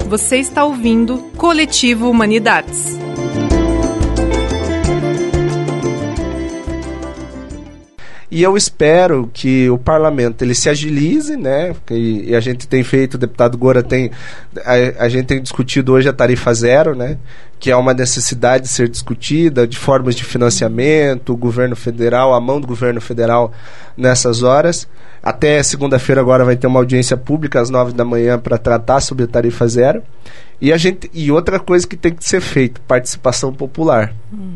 Você está ouvindo Coletivo Humanidades. E eu espero que o parlamento ele se agilize, né? E a gente tem feito, o deputado Gora a gente tem discutido hoje a tarifa zero, né? Que é uma necessidade de ser discutida, de formas de financiamento, o governo federal, a mão do governo federal nessas horas. Até segunda-feira agora vai ter uma audiência pública às 9 da manhã para tratar sobre a tarifa zero. E outra coisa que tem que ser feito, participação popular.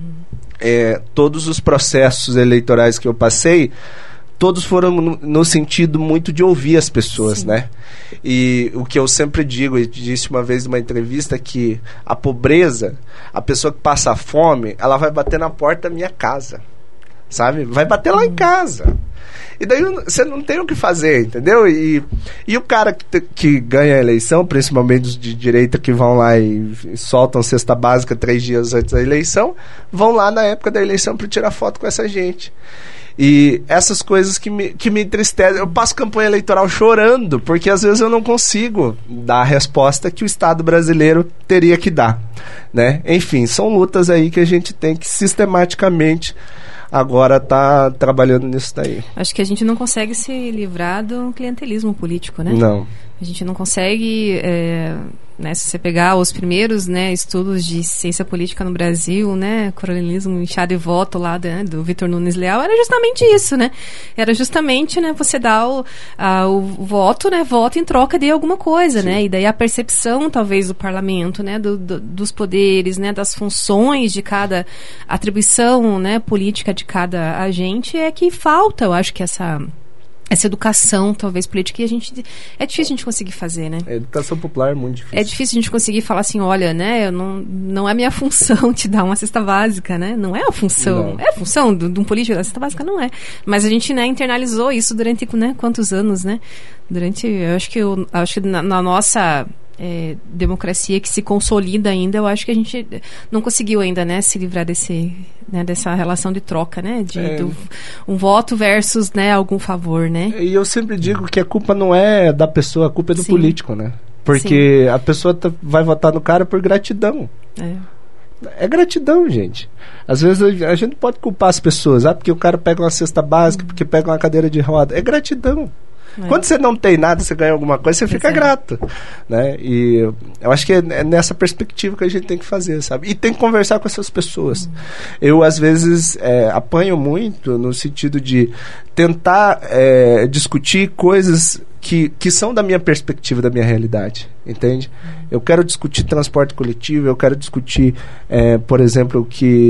Todos os processos eleitorais que eu passei, todos foram no sentido muito de ouvir as pessoas, sim, né? E o que eu sempre digo, eu disse uma vez numa entrevista, que a pobreza, a pessoa que passa fome, ela vai bater na porta da minha casa, sabe? Vai bater lá em casa. E daí você não tem o que fazer, entendeu? E o cara que ganha a eleição, principalmente os de direita que vão lá e soltam cesta básica 3 dias antes da eleição, vão lá na época da eleição para tirar foto com essa gente. E essas coisas que me entristecem. Eu passo campanha eleitoral chorando, porque às vezes eu não consigo dar a resposta que o Estado brasileiro teria que dar, né? Enfim, são lutas aí que a gente tem que sistematicamente agora tá trabalhando nisso daí. Acho que a gente não consegue se livrar do clientelismo político, né? Não. A gente não consegue, né, se você pegar os primeiros, né, estudos de ciência política no Brasil, né, coronelismo, inchado e voto lá do Vitor Nunes Leal, era justamente isso, né? Era justamente, né, você dar o voto, né, voto em troca de alguma coisa, sim, né? E daí a percepção, talvez, do parlamento, né, dos poderes, né, das funções de cada atribuição, né, política de cada agente é que falta, eu acho que essa educação, talvez, política, e é difícil a gente conseguir fazer, né? A educação popular é muito difícil. É difícil a gente conseguir falar assim, olha, né, não é minha função te dar uma cesta básica, né? Não é a função. Não. É a função de um político da cesta básica? Não é. Mas a gente, né, internalizou isso durante, né, quantos anos, né? Eu acho que na nossa democracia que se consolida ainda, eu acho que a gente não conseguiu ainda, né, se livrar dessa relação de troca, né, um voto versus, né, algum favor, né. E eu sempre digo que a culpa não é da pessoa, a culpa é do, sim, político, né, porque, sim, a pessoa vai votar no cara por gratidão. É gratidão, gente. Às vezes a gente não pode culpar as pessoas, porque o cara pega uma cesta básica, porque pega uma cadeira de roda. É gratidão. Quando você não tem nada, você ganha alguma coisa, você fica grato, né? E eu acho que é nessa perspectiva que a gente tem que fazer, sabe? E tem que conversar com essas pessoas. Eu, às vezes, apanho muito no sentido de tentar discutir coisas que são da minha perspectiva, da minha realidade, entende? Eu quero discutir transporte coletivo, eu quero discutir, por exemplo,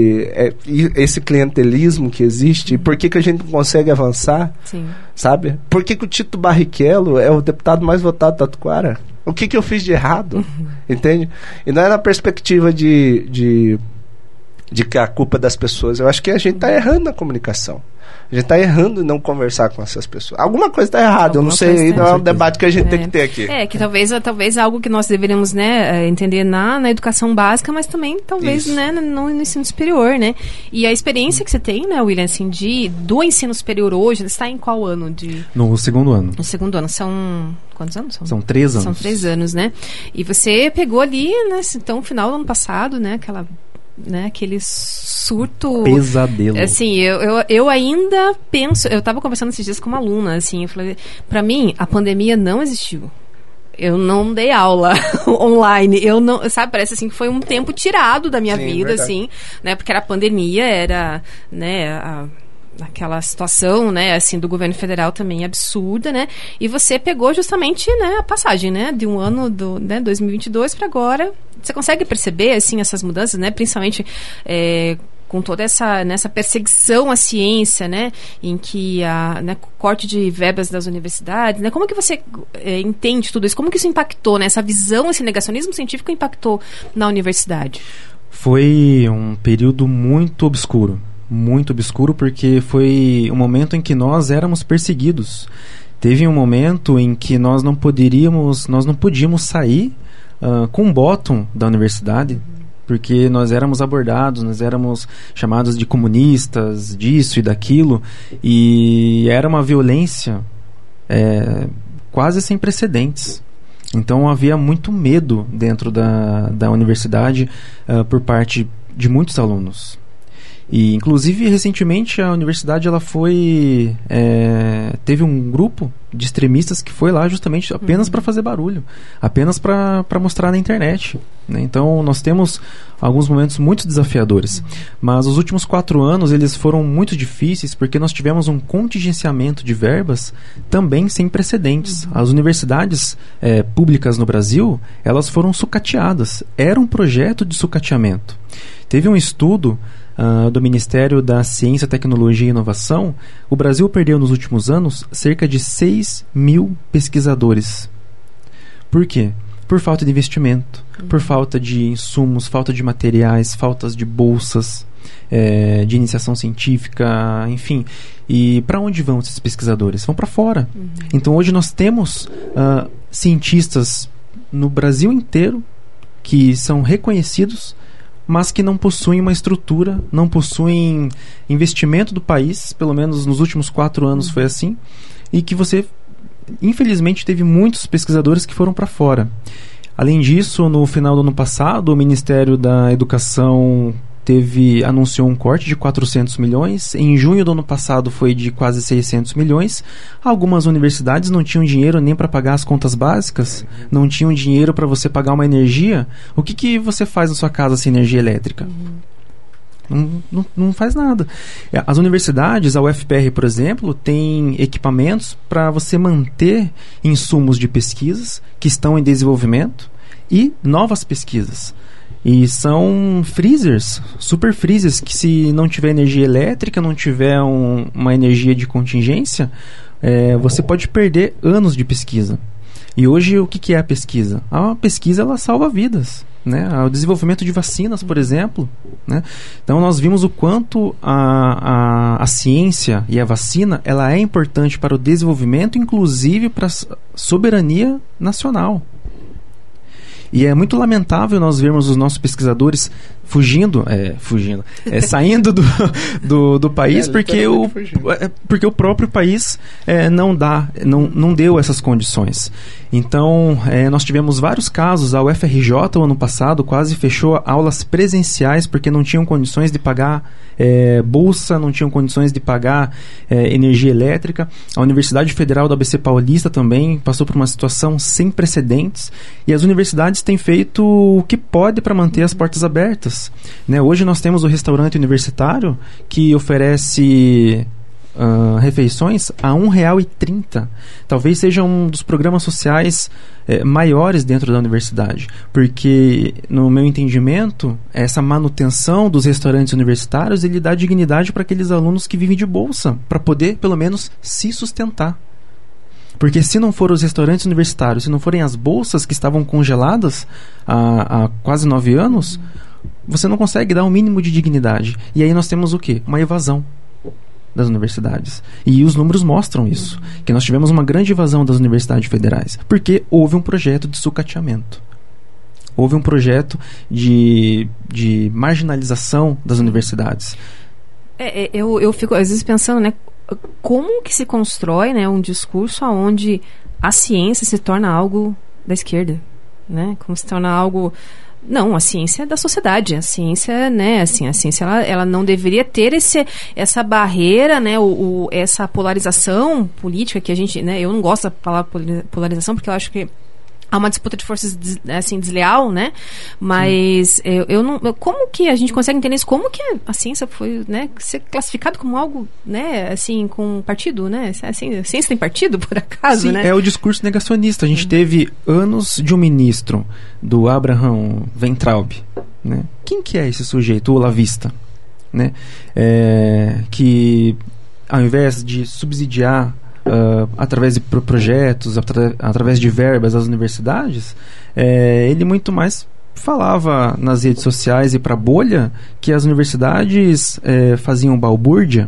esse clientelismo que existe, e por que a gente não consegue avançar, sim, sabe? Por que o Tito Barrichello é o deputado mais votado da Tatuquara? O que eu fiz de errado, entende? E não é na perspectiva de que a culpa é das pessoas. Eu acho que a gente está errando na comunicação. A gente está errando em não conversar com essas pessoas. Alguma coisa está errada, eu não sei, não é um debate que a gente tem que ter aqui. Que talvez algo que nós deveríamos, né, entender na educação básica, mas também talvez, né, no ensino superior, né? E a experiência que você tem, né, William, assim, do ensino superior hoje, você está em qual ano? No segundo ano. No segundo ano. São quantos anos? São 3 anos. São 3 anos, né? E você pegou ali, né, então, no final do ano passado, né, aquele surto... Pesadelo. Assim, eu ainda penso... Eu estava conversando esses dias com uma aluna, assim, eu falei, para mim, a pandemia não existiu. Eu não dei aula online. Eu não... Sabe, parece assim que foi um tempo tirado da minha vida, verdade, assim, né? Porque era a pandemia, era, né... aquela situação, né, assim, do governo federal também absurda, né, e você pegou justamente, né, a passagem, né, de um ano do, né, 2022 para agora. Você consegue perceber, assim, essas mudanças, né, principalmente com toda nessa perseguição à ciência, né, em que né, corte de verbas das universidades, né, como que você entende tudo isso? Como que isso impactou, né, essa visão, esse negacionismo científico impactou na universidade? Foi um período muito obscuro, porque foi um momento em que nós éramos perseguidos. Teve um momento em que nós não podíamos sair com um bottom da universidade, porque nós éramos abordados, nós éramos chamados de comunistas, disso e daquilo, e era uma violência quase sem precedentes. Então havia muito medo dentro da universidade por parte de muitos alunos. E inclusive recentemente a universidade ela teve um grupo de extremistas que foi lá justamente apenas para fazer barulho, apenas para mostrar na internet, né? Então nós temos alguns momentos muito desafiadores, mas os últimos 4 anos eles foram muito difíceis porque nós tivemos um contingenciamento de verbas também sem precedentes. As universidades públicas no Brasil, elas foram sucateadas, era um projeto de sucateamento. Teve um estudo do Ministério da Ciência, Tecnologia e Inovação. O Brasil perdeu nos últimos anos cerca de 6 mil pesquisadores. Por quê? Por falta de investimento, por falta de insumos, falta de materiais, faltas de bolsas de iniciação científica, enfim. E para onde vão esses pesquisadores? Vão para fora. Então hoje nós temos cientistas no Brasil inteiro que são reconhecidos, mas que não possuem uma estrutura, não possuem investimento do país, pelo menos nos últimos 4 anos foi assim, e que você, infelizmente, teve muitos pesquisadores que foram para fora. Além disso, no final do ano passado, o Ministério da Educação anunciou um corte de 400 milhões. Em junho do ano passado foi de quase 600 milhões. Algumas universidades não tinham dinheiro nem para pagar as contas básicas, não tinham dinheiro para você pagar uma energia. O que você faz na sua casa sem energia elétrica? Não faz nada. As universidades, a UFPR, por exemplo, tem equipamentos para você manter insumos de pesquisas que estão em desenvolvimento e novas pesquisas. E são freezers, super freezers, que se não tiver energia elétrica, não tiver uma energia de contingência, você pode perder anos de pesquisa. E hoje o que é a pesquisa? A pesquisa ela salva vidas, né? O desenvolvimento de vacinas, por exemplo, né? Então nós vimos o quanto a ciência e a vacina ela é importante para o desenvolvimento, inclusive para a soberania nacional. E é muito lamentável nós vermos os nossos pesquisadores saindo do país porque o próprio país não deu essas condições. Então, nós tivemos vários casos. A UFRJ, o ano passado, quase fechou aulas presenciais porque não tinham condições de pagar bolsa, não tinham condições de pagar energia elétrica. A Universidade Federal do ABC Paulista também passou por uma situação sem precedentes. E as universidades têm feito o que pode para manter as portas abertas, né? Hoje nós temos o restaurante universitário que oferece refeições a R$1,30. Talvez seja um dos programas sociais maiores dentro da universidade, porque no meu entendimento essa manutenção dos restaurantes universitários ele dá dignidade para aqueles alunos que vivem de bolsa, para poder pelo menos se sustentar. Porque se não forem os restaurantes universitários, se não forem as bolsas que estavam congeladas há quase 9 anos, você não consegue dar um mínimo de dignidade. E aí nós temos o quê? Uma evasão das universidades. E os números mostram isso, que nós tivemos uma grande evasão das universidades federais, porque houve um projeto de sucateamento. Houve um projeto de marginalização das universidades. Eu fico às vezes pensando, né, como que se constrói, né, um discurso onde a ciência se torna algo da esquerda, né? Como se torna algo... Não, a ciência é da sociedade. A ciência, né, assim, a ciência ela não deveria ter essa barreira, né, essa polarização política que a gente, né, eu não gosto da palavra polarização porque eu acho que há uma disputa de forças assim, desleal, né? Mas eu não... Como que a gente consegue entender isso? Como que a ciência foi, né, ser classificado como algo, né, assim, com partido, né? Assim, a ciência tem partido, por acaso, sim, né? É o discurso negacionista. A gente teve anos de um ministro, do Abraham Weintraub, né? Quem que é esse sujeito, o olavista, né? Que ao invés de subsidiar através de projetos, através de verbas às universidades, ele muito mais falava nas redes sociais e para a bolha que as universidades faziam balbúrdia.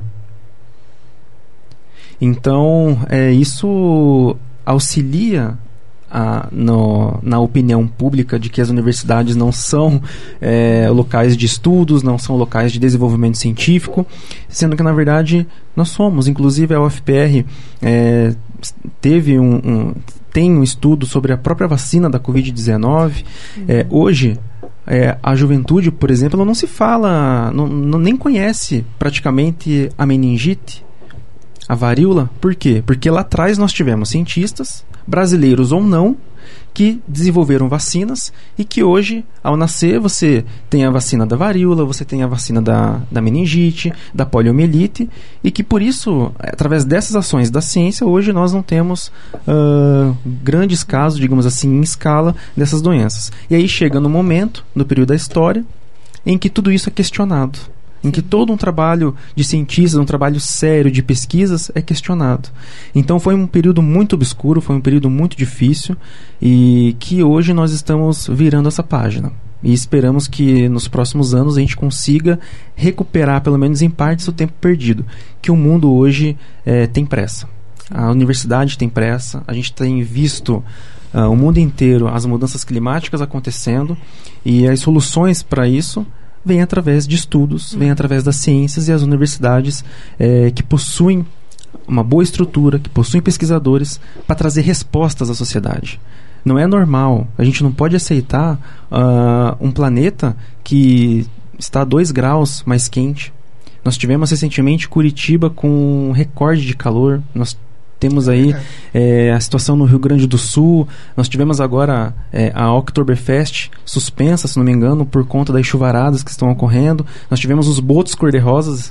Então isso auxilia na opinião pública de que as universidades não são locais de estudos, não são locais de desenvolvimento científico, sendo que na verdade nós somos. Inclusive a UFPR teve tem um estudo sobre a própria vacina da Covid-19. Hoje, a juventude, por exemplo, ela não se fala, nem conhece praticamente a meningite, a varíola. Por quê? Porque lá atrás nós tivemos cientistas, brasileiros ou não, que desenvolveram vacinas e que hoje, ao nascer, você tem a vacina da varíola, você tem a vacina da meningite, da poliomielite, e que por isso, através dessas ações da ciência, hoje nós não temos grandes casos, digamos assim, em escala dessas doenças. E aí chega no momento, no período da história, em que tudo isso é questionado, em que todo um trabalho de cientistas, um trabalho sério de pesquisas é questionado. Então foi um período muito obscuro, foi um período muito difícil, e que hoje nós estamos virando essa página. E esperamos que nos próximos anos a gente consiga recuperar, pelo menos em partes, o tempo perdido. Que o mundo hoje tem pressa. A universidade tem pressa, a gente tem visto o mundo inteiro as mudanças climáticas acontecendo, e as soluções para isso vem através de estudos, vem através das ciências, e as universidades que possuem uma boa estrutura, que possuem pesquisadores para trazer respostas à sociedade. Não é normal, a gente não pode aceitar um planeta que está a 2 graus mais quente. Nós tivemos recentemente Curitiba com um recorde de calor, nós temos aí a situação no Rio Grande do Sul. Nós tivemos agora a Oktoberfest suspensa, se não me engano, por conta das chuvaradas que estão ocorrendo. Nós tivemos os botos cor-de-rosas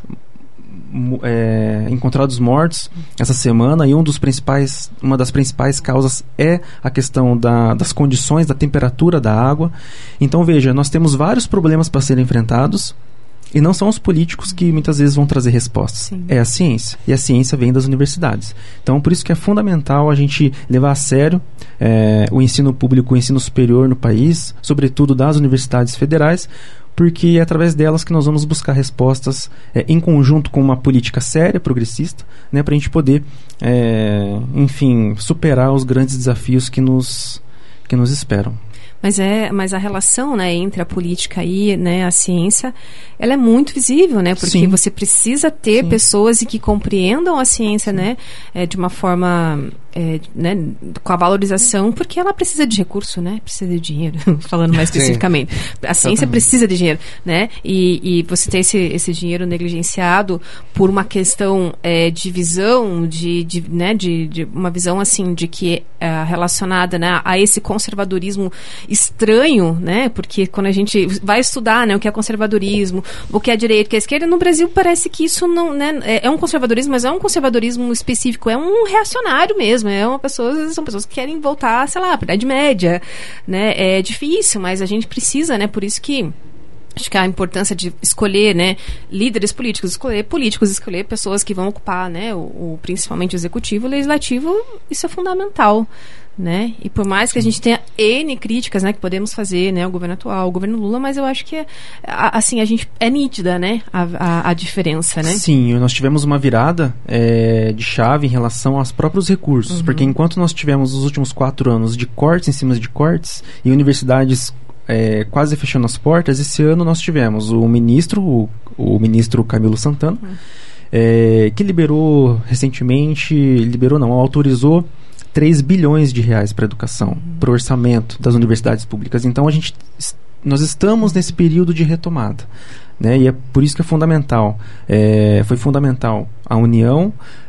encontrados mortos essa semana, e uma das principais causas é a questão das condições, da temperatura da água. Então veja, nós temos vários problemas para serem enfrentados, e não são os políticos que muitas vezes vão trazer respostas. Sim. É a ciência. E a ciência vem das universidades. Então, por isso que é fundamental a gente levar a sério o ensino público, o ensino superior no país, sobretudo das universidades federais, porque é através delas que nós vamos buscar respostas em conjunto com uma política séria, progressista, né, para a gente poder, enfim, superar os grandes desafios que nos esperam. Mas a relação, né, entre a política e, né, a ciência, ela é muito visível, né? Porque Sim. você precisa ter Sim. pessoas que compreendam a ciência, Sim. né, de uma forma, né, com a valorização, porque ela precisa de recurso, né? Precisa de dinheiro, falando mais especificamente. A ciência precisa de dinheiro, né? E você ter esse dinheiro negligenciado por uma questão de visão, né, de uma visão assim de que relacionada, né, a esse conservadorismo estranho, né? Porque quando a gente vai estudar, né, o que é conservadorismo, o que é a direita, o que é a esquerda, no Brasil parece que isso não, né, é um conservadorismo, mas é um conservadorismo específico, é um reacionário mesmo, são pessoas que querem voltar, sei lá, para a Idade Média, né? É difícil, mas a gente precisa, né? Por isso que acho que a importância de escolher, né, líderes políticos, escolher pessoas que vão ocupar, né, principalmente o executivo, o legislativo, isso é fundamental, né? E por mais que a gente tenha N críticas, né, que podemos fazer, né, ao governo atual, ao governo Lula, mas eu acho que assim, a gente é nítida, né, a diferença, né? Sim, nós tivemos uma virada de chave em relação aos próprios recursos, porque enquanto nós tivemos os últimos 4 anos de cortes em cima de cortes e universidades quase fechando as portas, esse ano nós tivemos o ministro Camilo Santana, que autorizou 3 bilhões de reais para a educação, para o orçamento das universidades públicas. Então nós estamos nesse período de retomada, né? E é por isso que é fundamental, foi fundamental a união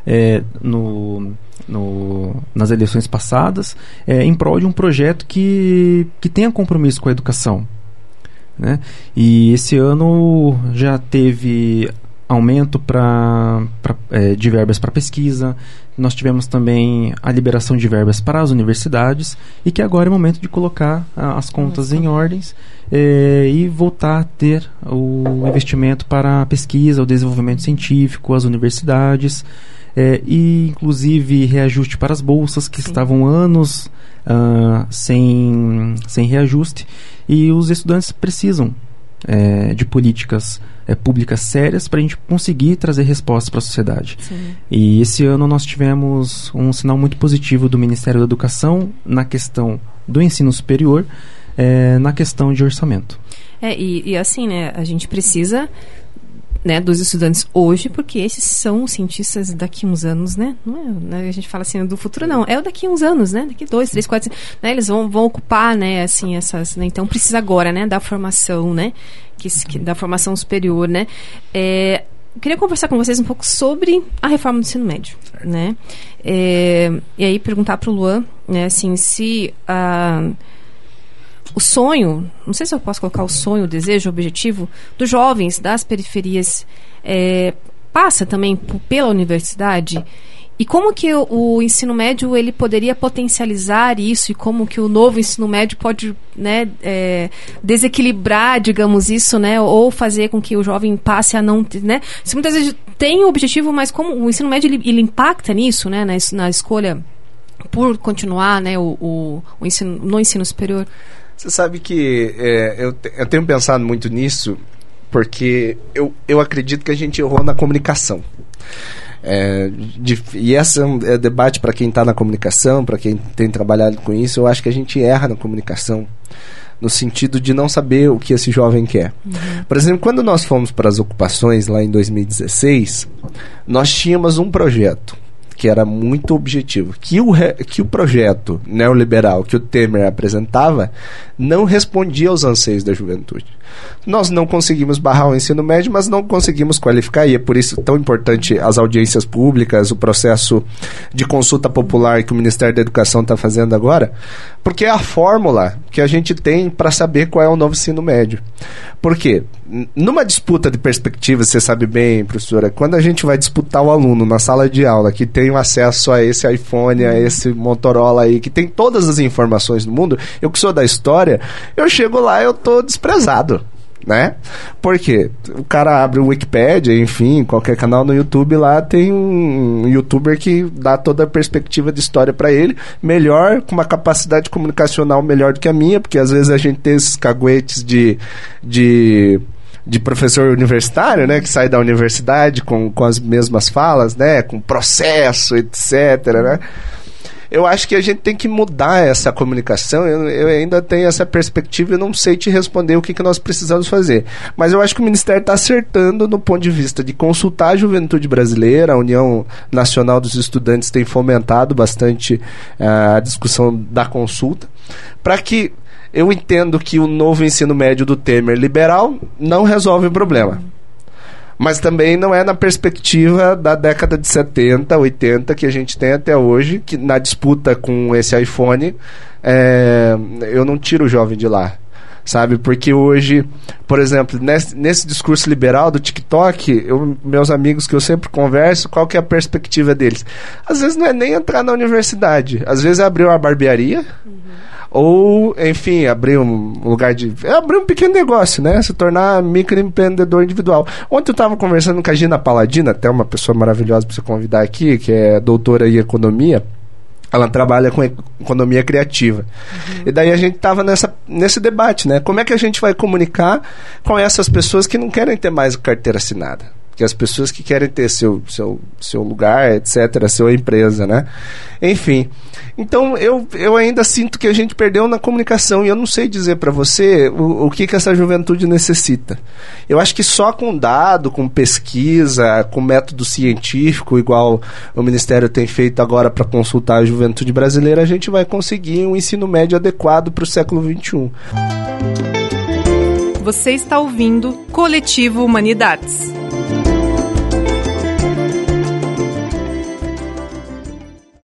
nas eleições passadas, em prol de um projeto que tenha compromisso com a educação, né? E esse ano já teve aumento de verbas para pesquisa. Nós tivemos também a liberação de verbas para as universidades, e que agora é o momento de colocar as contas em ordens e voltar a ter o investimento para a pesquisa, o desenvolvimento científico, as universidades, e inclusive reajuste para as bolsas que Sim. estavam anos sem reajuste, e os estudantes precisam de políticas públicas sérias para a gente conseguir trazer respostas para a sociedade. Sim. E esse ano nós tivemos um sinal muito positivo do Ministério da Educação na questão do ensino superior, na questão de orçamento. E assim, né, a gente precisa né, dos estudantes hoje, porque esses são os cientistas daqui uns anos, né? Não é, né, a gente fala assim do futuro, não. É o daqui uns anos, né? Daqui 2, 3, 4, né? Eles vão ocupar, né? Assim, essas, né? Então precisa agora, né? Da formação, né? Da formação superior, né? Eu queria conversar com vocês um pouco sobre a reforma do ensino médio, né? E aí perguntar para o Luan, né? Assim, se o sonho, não sei se eu posso colocar o sonho, o desejo, o objetivo dos jovens das periferias passa também pela universidade, e como que o ensino médio ele poderia potencializar isso, e como que o novo ensino médio pode, né, desequilibrar, digamos isso, né, ou fazer com que o jovem passe a não, né, se muitas vezes tem o objetivo, mas como o ensino médio ele impacta nisso, né, na escolha por continuar, né, o ensino, no ensino superior. Você sabe que eu tenho pensado muito nisso, porque eu acredito que a gente errou na comunicação. E esse é debate para quem está na comunicação, para quem tem trabalhado com isso. Eu acho que a gente erra na comunicação, no sentido de não saber o que esse jovem quer. Por exemplo, quando nós fomos para as ocupações lá em 2016, nós tínhamos um projeto que era muito objetivo, que o projeto neoliberal que o Temer apresentava não respondia aos anseios da juventude. Nós não conseguimos barrar o ensino médio, mas não conseguimos qualificar, e é por isso tão importante as audiências públicas, o processo de consulta popular que o Ministério da Educação está fazendo agora, porque é a fórmula que a gente tem para saber qual é o novo ensino médio. Por quê? Numa disputa de perspectivas, você sabe bem, professora, quando a gente vai disputar o aluno na sala de aula, que tem acesso a esse iPhone, a esse Motorola aí, que tem todas as informações do mundo, eu que sou da história, eu chego lá e eu tô desprezado, né? Por quê? O cara abre o Wikipedia, enfim, qualquer canal no YouTube lá, tem um youtuber que dá toda a perspectiva de história para ele, melhor, com uma capacidade comunicacional melhor do que a minha, porque às vezes a gente tem esses caguetes de professor universitário, né, que sai da universidade com as mesmas falas, né, com processo, etc, né? Eu acho que a gente tem que mudar essa comunicação. Eu ainda tenho essa perspectiva e não sei te responder o que nós precisamos fazer. Mas eu acho que o Ministério está acertando no ponto de vista de consultar a juventude brasileira. A União Nacional dos Estudantes tem fomentado bastante a discussão da consulta, para que eu entendo que o novo ensino médio do Temer liberal não resolve o problema. Mas também não é na perspectiva da década de 70, 80 que a gente tem até hoje, que na disputa com esse iPhone, eu não tiro o jovem de lá, sabe? Porque hoje, por exemplo, nesse discurso liberal do TikTok, meus amigos que eu sempre converso, qual que é a perspectiva deles? Às vezes não é nem entrar na universidade, às vezes é abrir uma barbearia, ou, enfim, abrir um lugar abrir um pequeno negócio, né? Se tornar microempreendedor individual. Ontem eu estava conversando com a Gina Paladino, até uma pessoa maravilhosa para você convidar aqui, que é doutora em economia. Ela trabalha com economia criativa. E daí a gente estava nesse debate, né? Como é que a gente vai comunicar com essas pessoas que não querem ter mais carteira assinada? Que as pessoas que querem ter seu lugar, etc., a sua empresa, né? Enfim. Então, eu ainda sinto que a gente perdeu na comunicação, e eu não sei dizer para você o que essa juventude necessita. Eu acho que só com dado, com pesquisa, com método científico, igual o Ministério tem feito agora para consultar a juventude brasileira, a gente vai conseguir um ensino médio adequado para o século XXI. Você está ouvindo Coletivo Humanidades.